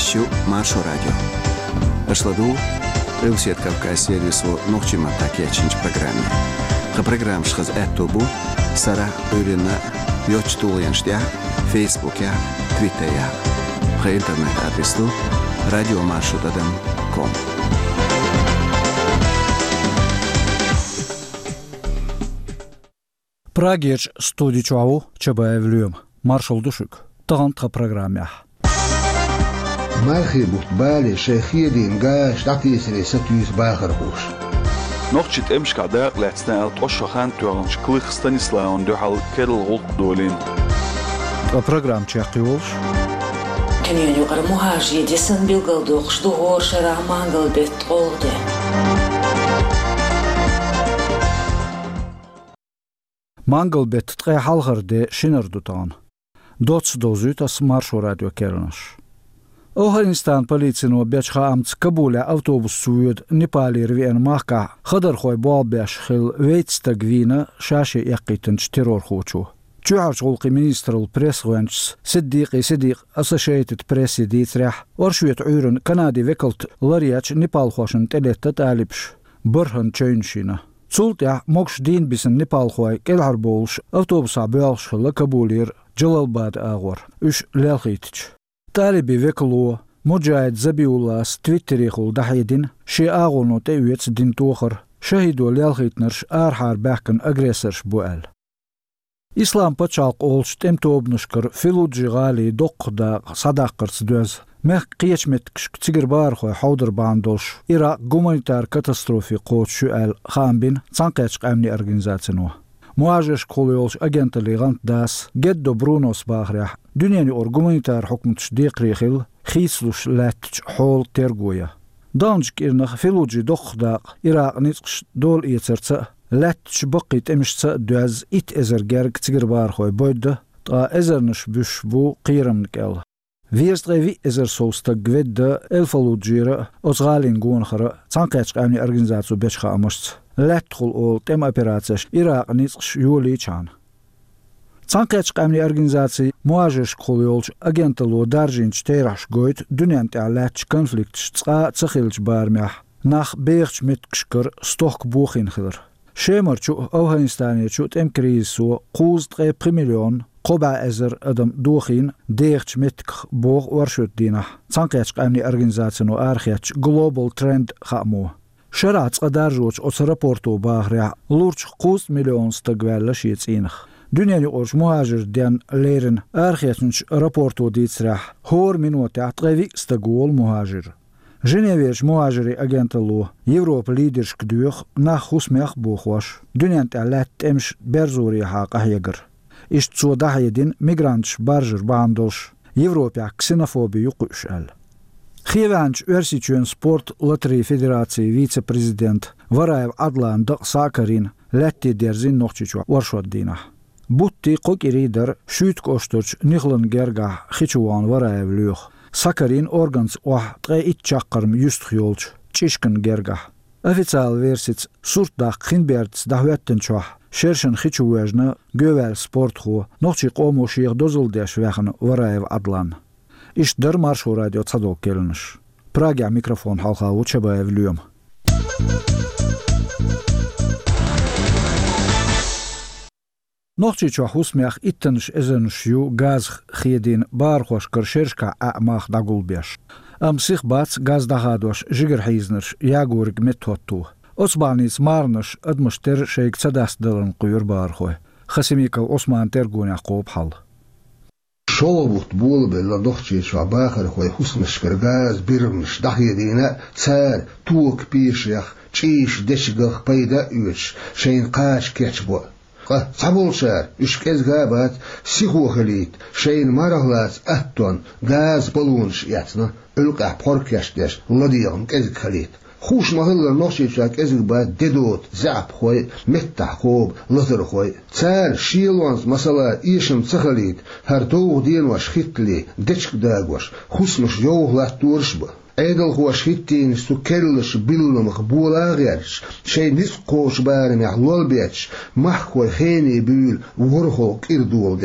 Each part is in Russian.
Şu Маршо радио. Ашладу Русет Кавказ сервису нохчима такечинч программе. Ха программ шхаз эттобу сара өрена йочтулянштя Facebook я Twitter я. Ха интернет адресу radiomarsho.com. Прагеч студичуаву чабаевлюем. Маршал Душик. Тагантха программе. Мархибут бали шейхидин гаш датисри сатюс бахархуш. Нохчит эмшка дaq лецнал тошхан туанч клих Станислав духал керл голд долин. Программ чакиулш. Кенен югар мухажи десен билгалдук штугор шарамангал бет олде. Mangel bet tre halgarde shinnerdutan. Dots dozutas Маршо радио кернаш. Афганистан полицину бечха амц Кабуля автобус суюд Непали рвен мака хадar хой балбеш хил вейтстагвина шаши яқитынч террор хочу. Чуарч голқи министрл пресс-гуанч Сиддиq Associated Press дитрах оршует уйрен Канади векалт ларияч Непал хошен телетта талибш бұрхан чөйншина. Цултя мокш дин бисен Непал хой келарболш автобуса бялш хила Кабулир Джалалбад агор үш лялхитч. Талиби векалу Муджаид Забиуллас Твиттерихул дахидин ши агону теуец дин тухар шахиду лялхитнерш архар бахкан агрессорш буэл. Ислам пачалq олш темтобнушкар филуджи гали доқда садаққырц дөз мех қиечмет кшктигер бар хой хаудар бандолш Ирак гуманитар катастрофи қоотшу әл хамбин цанқечқ әмни организацияну. Муажеш колиолш агентали гант дас геддо Брунос бахрях дунияни ор гуманитар хукмтш диқрихил хислуш ләттч хол тергуя. Данжк ирнах филуджи доқдақ Ирак нитқш дол иецерца ләттч бақит эмшца дөз ит эзергерг тигер бар хой бойды та эзернш бүш бу қирамник әл. Вирстреви эзер соуста гведда элфалуджира озгалин гуанхара цанқечқ әмни организацию бечха амашц. Ләттхул ол тем операцияш Ирак нитқш юли чан. Цанқечқ әмни организации муажеш колиолш агенталу даржинч тераш гойт дүнянт ләттч конфликтш цқа цахилч бармях нах бейхч меткшкар сток бухин хилр. Шемарчу Афганистане чу тем кризису қуздғай примиллион қоба әзір адам духин дейхч метк бог варшут дина. Цанқечқ әмни организацияну архияч Global Trend хаму. Шарац адаржуч оц рапорту бахря лурч қуст миллион стагвелла шиецинах. Дүнияни орш муажир дян лерин архиячнч рапорту дицрах хор минуты атғави стагуол муажир. Женевеш муажири агенталу Европа лидершк дюх нах хусмях бухваш. Дүниянт әләт эмш берзури хақ ахягыр. Иш цудахедин мигрантш баржир бандолш. Европа ксенофоби юқуш әл. Хиванч Версичуен спорт лотерей федерации вице-президент Вараев Адлан Дық Сакарин ләтти дерзин нохчичу варшот дина. Бутти қокиридер шүйт коштурч нихлын герга хичуан Вараев люх. Сакарин органс ох тре итчаққарм юст хиолч чишкін герга. Официал версиц суртдақ хинберц дахуэттен чуах шершен хичуэжна гөвәл спорт ху нохчи қому шиық дозылдеш вәхін Вараев Адлан. Ишдер Маршо радио цадок келниш. Прагя микрофон халха учебаев люем. Нохчи чухусмях иттенш эзенш ю газ хедин бархош кершершка амах дагулбеш. Амсих бац газ дахадош жигер хизнеш ягург метоту. Османиц марнеш адмыштер шейк цадас дылын куйр бархой. Хасимикал Осман тергуня қоп хал. Шоловут болбе la dochchi швабахар хой хусмешкер газ бирмш дахидина цар тук пишях чиш дешгах пайда үч шейн қаш кечбо. Цабулшар үш кез габат сихухалит шейн марахлац аттон газ балунш ятна үлқа поркяштеш ладиям кез халит. خوش مهلا نوشي شاك ازق بعد ددوت زعب خوي متع خوب لطر خوي تار شيلوانز مثلا ايشم تخليد هرتوغ دين واش خيتلي دچك داغوش خوسمش يوغ لا تورشبه ايدل هو شيتين سكلش بيلو مقبولا غيرش شي نسقوش بارم يحلول بيتش محكو خيني بيل ورخو كيردول دل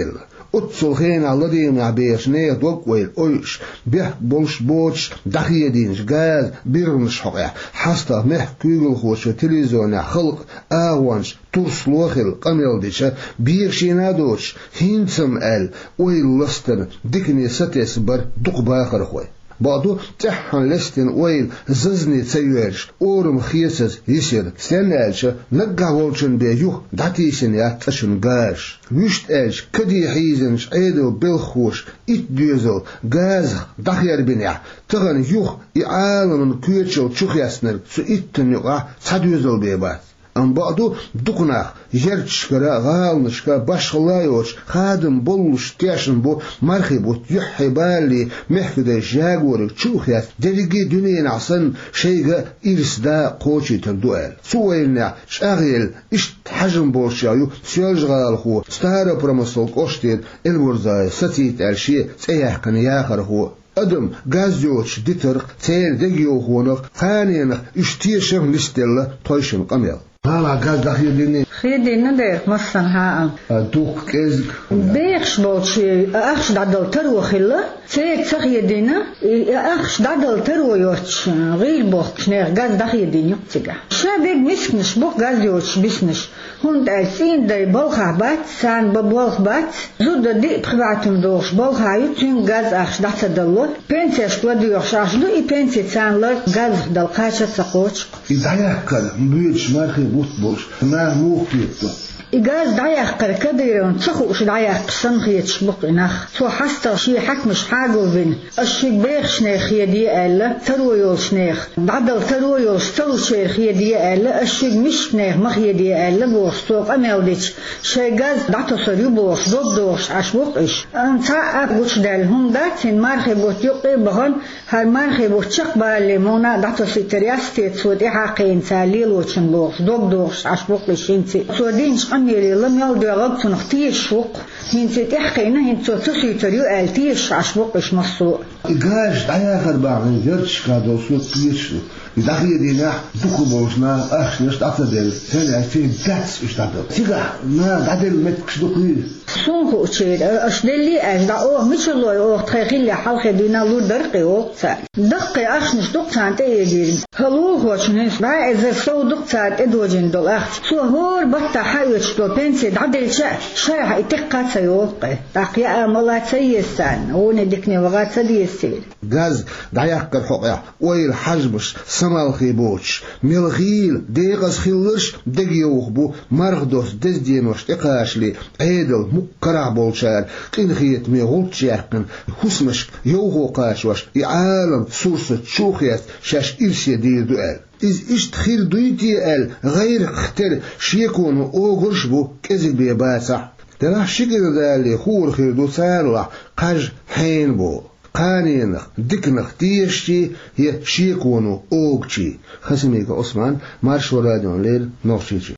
أتصل على ديم عبيش نيه دوق ويل أيش به بولش بوتش دخيه دينش غاز بيرمش حقيا حستا مح كيغل خوش تلفزيون خلق آوانش تورس لوخل قميل ديشا بيرشينا دوش هينسم ويل لستن ديكني ستيس بر دوق باخر خوي بعضو تحن لستن ويل ززني تسيرش أورم خيسس يسير سنالش نقع والشن بيجوه داتيسن ياتشن غاش ويشت ايش كدي حيزنش عيدو بالخوش اتدوزل غاز دخير بنيع تغن يوه يعالم كيوتشو تشوخياسنر سو اتن يقع تدوزل بيبات أم بعضو دقناخ يرتشكرا غالنشكا باشخلايوش خادم بولش تياشن بو مرخبو يحي بالي محكدا جاغورك تشوخيات دلقي دنيا عصن شيغا إرسدا قوشي تردوال سويلنا شاغيل اشت حجم بولشايو سيالجغال خو ستارا برمسل قوشتين الورزاي ستيت الشي سيحكن ياخر هو أدم غازيوش ديترق تير دقيو خونق خانينق اشتيشم لستيلا تويشم قميل هلا غاز دخيل ديني خيدين نديك مصن ها دوك كيزك بيخش بولشي أخش دادل ترو خلا تيك سخيدينا أخش دادل ترو يوتش غير بوخش نير غاز دخيل ديني تيجا شابيك مسكنش بوخ غازيوش بسنش هون ألسين داي بولخا بات سان ببولخ بات زود دي بخباتم دوش بولخا يوتين غاز أخش دادل بنتش كلاديوش أخشدو إي بنتي سان لر غاز دل قاشة سقوش إدعيك كده مبيتش مارخي بوش ما موكيتو إجاز دعيق كركديرون تخوش دعيق سنخيتش بقناخ تو حستا شي حكمش حاجو بين الشيك بيخ شنيخ يدي ألا ترويول شنيخ بعدل ترويول ستل شيخ يدي ألا الشيك مش شنيخ مخ يدي ألا بوستوق أميوديش شي جاز دعتو سريو بوش دوش عشبوق إش أنتا أبوش دالهم داتين مارخي بوت يقي بغن هال مارخي بوت شق بالليمونا دعتو سيترياستي تسود إحاقين تاليل وشن بوش دوش عشبوق إش انتي سودينش أميري لم يلدو غلط نختيش فوق هنتي تحقينا هنتو تسي تريو ألتيش عشبوقش مصو إيجاش دعيا خرباغن يرتش كادو سوط ليشو يدخل دينا دوكو بوشنا أخشنش تعتدل سنة في داتس اشتعدل تيغا ما دعدل متكش دوكي سونخو تشير أشدلي أجدا أوه مشلوي أوه تخيخيلي حلقي دينا لو درقي أوه تسال دقي أخشنش دوكتان تيجيرين هلوه وشنش باع إذا سو دوكتان إدوجين دول أخت سو هور بطا حيوش دو بنسي دعدل شرح إتقا سيوقي تاقيا أمالات سيستان هوني ديكني وغات سديستير غاز دعيا قرحوقيا ويل حجمش سمال خيبوش ملغيل ديغز خيلش دقيوخ بو مرغدوس دزدينوش تقاشلي عيدل مقرع بولشار قنخيت ميغولت شاقن خسمش يوغو قاشوش يعالم سورسة شوخيات شاش إرسي دير دوال إز إشت خير دويتي غير اختر شيكون أوغرش بو كزل بيباسع تلاح شكل دالي خور خير دو سالوح قاج حين بو قانينخ دكنخ تيشتي هي شيكونو أوغشي خسميك عثمان مارشو راديو ليل نوشيشي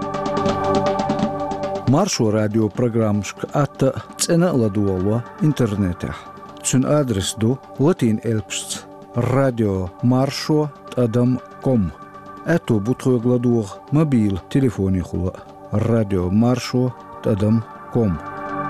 Маршо радио программшк атта цена ладуова интернете. Цун адрес ду латин элпшц радио маршо адам.com. Эту бутхой гладух мобил телефони хула радио маршо adam.com.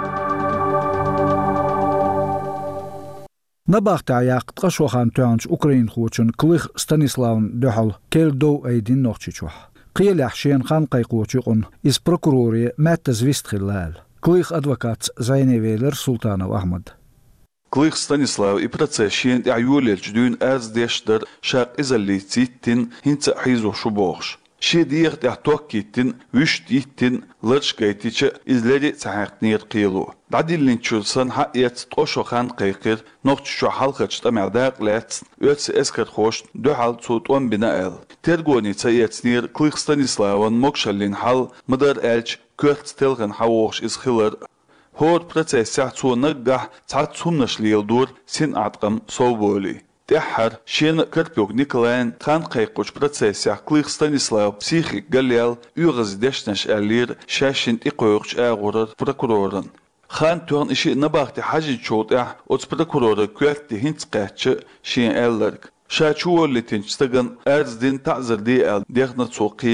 نباخت عياق تقشوخان تانش أوكرين خوچن كليخ ستانيسلاون دحل كيل دو أيدين نوخشيشوح قيل أحشين خان قيقوچيقون إز بروكوروري مات زويست خلال كليخ أدوكات زيني ويلر سلطانو أحمد كليخ ستانيسلاو إبراتساشين إعيوليل جدون أرز ديشتر شاق إزالي تيتين هنت حيزو شبوخش شيدير تعتوكيتين وشتيتين لرشكيتيش إزلالي تحاقنير قيلو دعدي لنشولسان حقيت تقوشو خان قيقير نوغتشو حلقة تمعداق لات ويتس اسكر خوش دو حال صوتوان بناءل ترغوني تايتنير كليخ ستانيسلاوان موكشالين حال مدار ألج كورت تلغن حووش إز خلر هور برتسيح تو نقح تعتسونش ليلدور سين أعتقم صوبولي تحر شين كربيوك نيكولان خان قيقوش برتسيح كليخ ستانيسلاو بسيخي قليل يغز دشنش ألير شاشين إقويقش آغورر بروكورورن خان تون إشي نباختي حاجي تشوطح أوتس بروكورور كوالتي هنت قاتش شين ألرك شاشو اللي تنشتغن أرز دين تعزر دي أل ديغنا تسوقيلي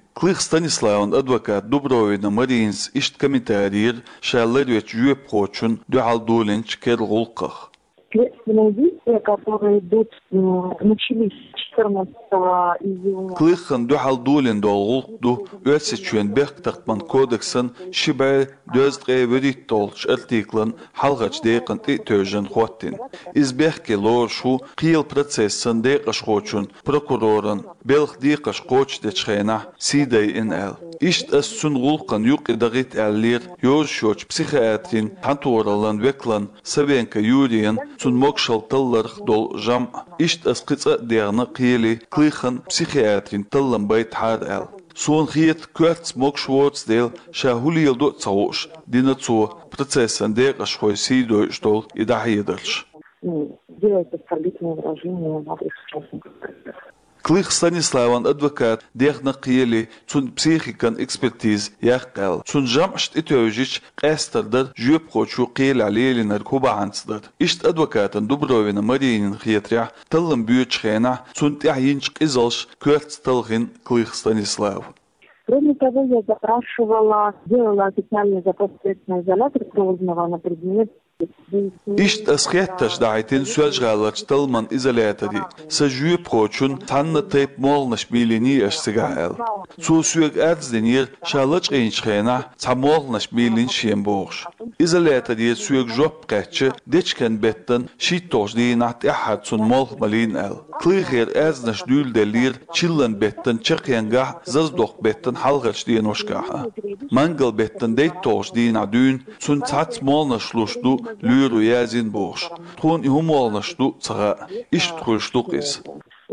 Клих Станиславан адвокат Дубровина Маринс ишт комментарий шаллервич юепхочун дюалдулинч керлгулках. Следственные действия, которые идут, начались 14 июня. Клихан дюалдулин долгулду өсичуен бехтартман кодексан шибай дөздре вериттолч артиклан халгач дейкан төжен хуаттин. Избехке лоршу қиыл процессан дейкаш хочун прокуроран белх дейкаш коч дечхена сидай ин эл. Ишт ассун гулкан юк идагит әллер йоршоч психиатрин хантуоралан веклан савенка юриен цун мокшал талларх дол жам ишт асқица диагна қиели клихан психиатрин таллан байт хад эл. Сон хиет квертс мокшворц дел шахулиел до цауш динацо процессан дейкаш хой сидой штол и дахиедалш. Делать оскорбительные выражения в адрес участников процесса. Клих Станиславан адвокат дехна қиели цун психикан экспертиз яққал. Цун жамшт итөжич қастардар жөп қочу қиел алелинар кубаанцдар. Ишт адвокатан Дубровина Маринин хиетря таллан бүйечхена цун тяхинч қизалш квертс талхин Клих Станислав. Кроме того, я делала официальный запрос в следственный изолятор Грозного на предмет Ишт асхетташ дайтин суажгалач талман изолятори. Сажуе прочун танна тейп молнаш милини ашсигаэл. Сусуег эрдзенир шалач эйнчхена цамолнаш милин шиемборш. Изолятори суег жоп кэтче дечкен беттен шиттош динат яхад цун мол малин эл. Клихер эрдзнаш дюл делир чиллен беттен чекенга заздох беттен халгач диношгаха. Мангал беттен дейттош дина дюн цун цац молнаш лушду Люру язин бош. Трон и умолнашту цара иштхульштук из.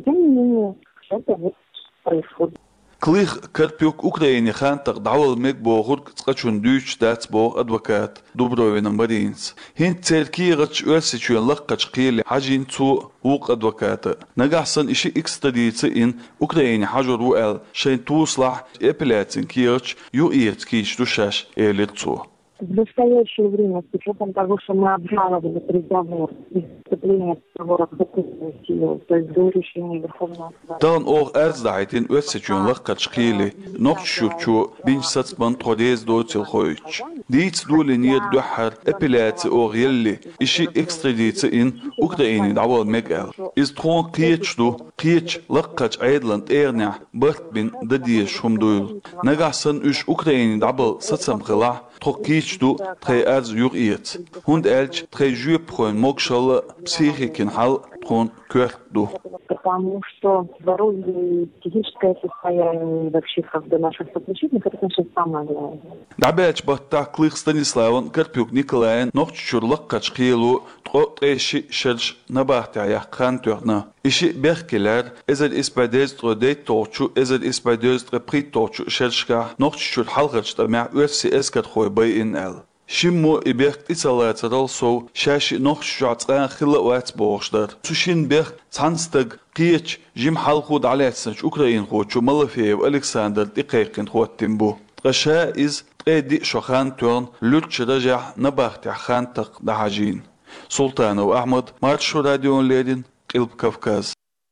Клих Карпюк Украине хантар давал мег богур цкачун дюч дац бог адвокат Дубровина Маринс. Хин церкирач өсичуен лаккач қили хажин цу ук адвоката. Нагасан иши экстрадиция ин Украине хажур уэл шейн туслах эпиляцин кирч ю ирцкич душаш элицу. В настоящее время, с учетом того, что мы обжаловали приговор и вступление приговора в законную силу, то есть до решения Верховного Суда. Дан ор эрздайтин өсичуен лаккач қили нокчучу бинч сацман тродез доцил хойч. Диц дулинир духар эпиляция ор елли иши экстрадиция ин Украине давал мегал. Из трон қич лаккач айдланд эрня бърт бин дадиеш хумдуйл. Нагасан уш Украине давал сацам хила Трокичду трей аз юриет. Хунд элч трей жюпрон мокшала психикин хал трон квертду. Потому что здоровье и физическое состояние вообще как бы наших подключительных это конечно самое главное. Дабелч бахта Клих Станиславан Карпюк Николаен нохчурлак качкилу треши шерш набахта яхан törna. Иши беркелер эзер испадез тродей торчу эзер испадез трепри торчу шершка нохчур халгачта ма өсси эскат хой бай ин эл. Шиммо иберт ицалатерал со шаши нохчуатсан хила уатсборштар. Сушин берт цанстаг قيش جيم حلقود على سنش أوكرين خوتشو ملفيف ألكسندر دقيقين خوت تيمبو غشائز قيدي شخان تورن لوتش رجع نباختي خان تق دهاجين سلطان وأحمد مارشو راديو ليدين قلب كافكاز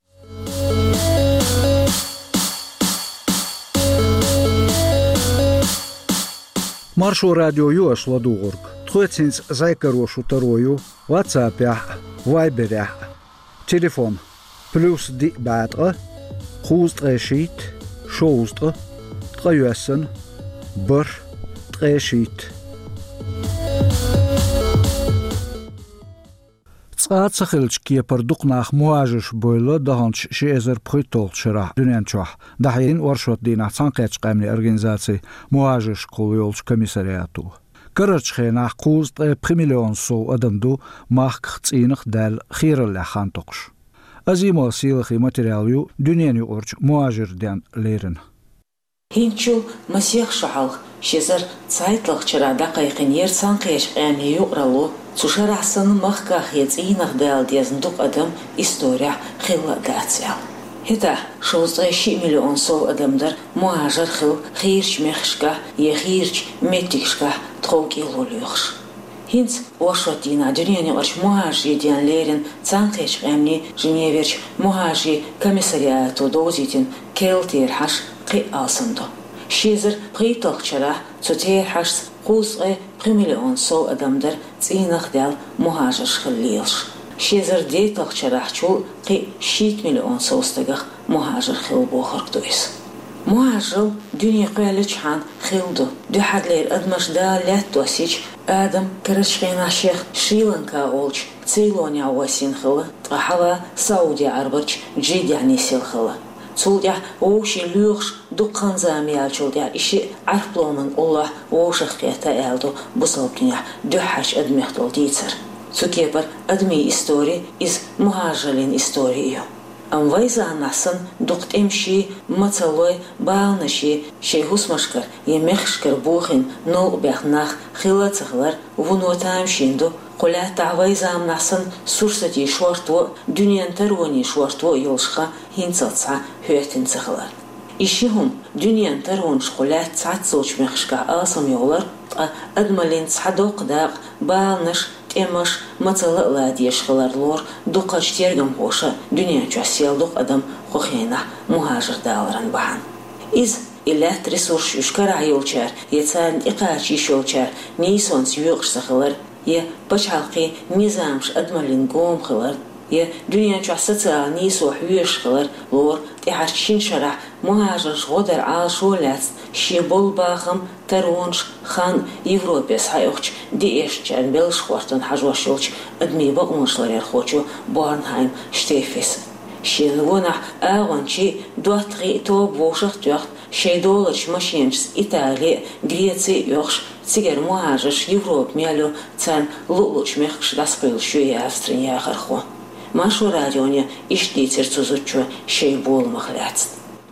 Маршу радио Юаш Ладугург. Тхуэцинс зайкарошу тарою, ватсапя, вайберя. Телефон. Плюс ди бадра, хуст решит, шоустра, траюэсэн, бр, трешит. Цаацахилч киепардукнах муажиш бойла даханч шиезер притолчера дунянчах. Дахин оршот дина цанкэч гамни организации муажиш колйолч комиссариату. Карачхенах куст примиллион со адамду мах цинах дал хиралля хантокш. Азимо силахи материалю дуняню орч муажирден лерен. Хинчу масех шахалх шезер цайтлах чара дақайқин ер цанкэч гамни юqralo Цушарасан махках яцинах дал дезндук адам история хилла дацял. Хита 6 миллион сов адамдар муажар хил хирч мехшка ехирч метикшка троги лолюхш. Хинц ошотина дюняни орч муажи диан лерин цанкэч гамни женеверч муажи комиссариату дозитин келтир хаш قي آسندو شيزر قيتوخ شرح تتير حشت قوزغي قمليون سو أدمدر تينخ دال مهاجر خليلش شيزر ديتوخ شرح شو قي 6 مليون سوستغخ مهاجر خل بوخرق دويس مهاجر دنيا قيلش حان خلدو دو حد لير أدمش دالات دوسيج آدم كرشخينا شيخ شريلانكا أولش تسيلونيا واسين خلا تغحلا سعودية عربج جيد يعني سيل خلا تولدع ووشي لوغش دقان زاميال تولدع إشي عربلومن الله ووشخ قيتا آلدو بصلبكنيا دو حاج أدميختول ديتر تكيبر أدمي إستوري إز مهاجرين إستوريو أم ويزا ناسن دقت إمشي مطلوي بالنشي شيهوس مشكر يمخشكر بوخين نو بيخناخ خلا تغلر ونوتام شيندو قلع تعويزا ناسن سورستي شورتو دنيا تروني شورتو يلشخا هينصلصا هوتين تغلر إشيهم دنيا ترون شقلع تعتصوش مخشكا آسم يولر أدمالين تصحدوق داق بالنش تيمش مطلق لاديش خلر لور دوقاش تيرغم خوشا دنيا جاسيال دوق أدم خوخينا مهاجر دالران بحان إز إلات ريسورش يشكرع يولشار يتسان إقاچي شولشار نيسونس يوغش سخلر يه بچالقي نظامش أدمالين قوم خلر يه دنيا جاستا نيسو حويش خلر لور تحرشين شرع مهاجر غدر عال شولات شيبول باخم ترونش خان يوروبيس هايوخش ديش جان بيلش خوارتن حجواشولش أدمي بقمشلر يرخوچو بورنهايم شتيفيس شيلونح آوانشي دواتغي توب ووشخ تيوخت $6 ماشينش إيطاليا غريتسي يوخش تيجر مهاجرش يوروب ميالو تان لولوش ميخش داسقيل شوية أفسترينيا خرخو ماشو راديونيا إشتيتر تزوچو شيبول مخلاتن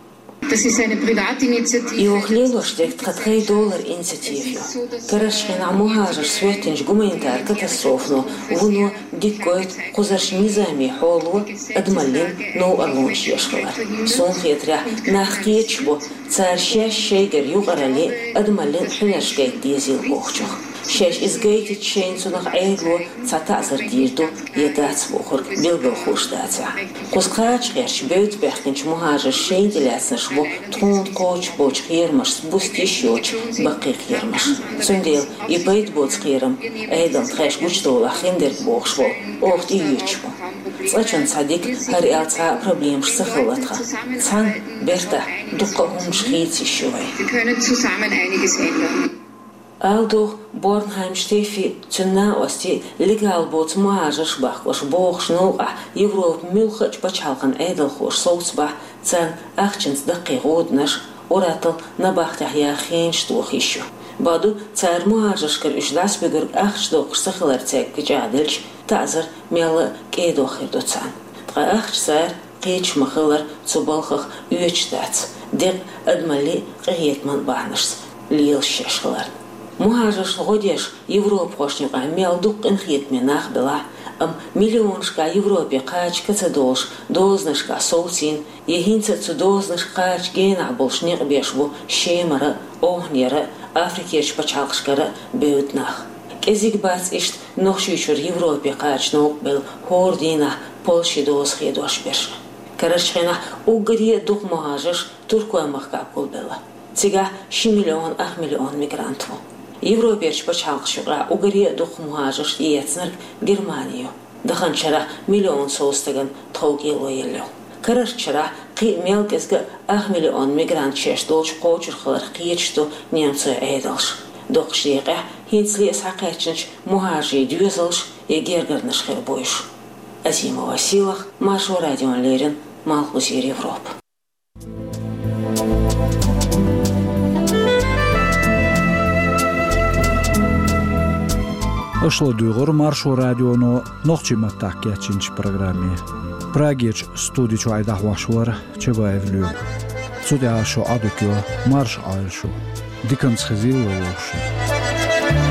Das ist eine Privatinitiative. يوخليلو شتيك $3 إنسيتيفيو كرشخين عموهاجر سويتنج гуманитар كاتастрофно ونو ديكويت قزرش نظامي حولو أدمالين نو أرلونش يشخلار سون خيطريا ناخكيتشبو تسار شاش شيغر يوغرالي أدمالين حنرشكيت ديزيل بوخشوخ شاش إزغيتي تشين سونخ عيغلو تاتازر ديردو يداتس بوخر بيلغل خوش داتسا قزقاج غيرش بيوت بيخنش مهاجر شين دلاتسنش بو تخون قوش بوش خيرمش بوستي شوش بقي خيرمش سنديل يبيت بوت خيرم أيضا تخيش بوشتولا خندر بوخش بو أوخت يوچبو تساچن صديق هر إلتا проблемش سخلتها تسان بيرتا دقا همش خيتي شوي Wir können zusammen einiges ändern. Aldo Bornheim Steffi цена ости легал бот мажаш бахлаш бохш нуа Европ милхач пачалган эдел хош соусба цен ахчинс дакигод наш оратал на бахтах я хенштох ищу баду цар мажашкар үшлас бегер ахчдох сахлар цек гжадэлч тазар мела кедохир доцан тга ахч цар قيش مخلر صبالخخ يوچدات دق أدمالي قيتمن بانشس ليل ششخلر مهاجر غوديش يوروب خوشنيق ميل دوق انخيت مناخ بلا مليونشكا يوروبي قاچ كتدولش دوزنشكا سولسين يهينت تدوزنش قاچ جينا بولشنيق بيشبو شيمرا اوهنيرا افريكيش بچالخشكرا بيوتناخ كزيك باц ишт نوخشيشور يوروبي قاچ نوق بل هوردينا بولشي دوز خيدوش بيش كرشخينا угрие дух мهاجر туркуя махкапул бела تيجا 8 مليون ميغرانتو يوروبيش بچالخشورا угрие дух мهاجر ييتنر германию даханчара مليون соустаган толгило елло كرشچرا قي ميلكسга 1 مليون ميغرانт شيشдолч قوچурхлар قيچту немцы эйдалш доқшиға хинсли сақачнч мухажи дюзалш егергернш хербойш Азимова силах Машу радион Лерин Малхусир Европ Ошло дюгор Маршу радионо нохчиматтак ячинч программе Прагеч студичу айдахвашвар чебаевлю Судяшо адукё марш айлшу Диканс хазил лошу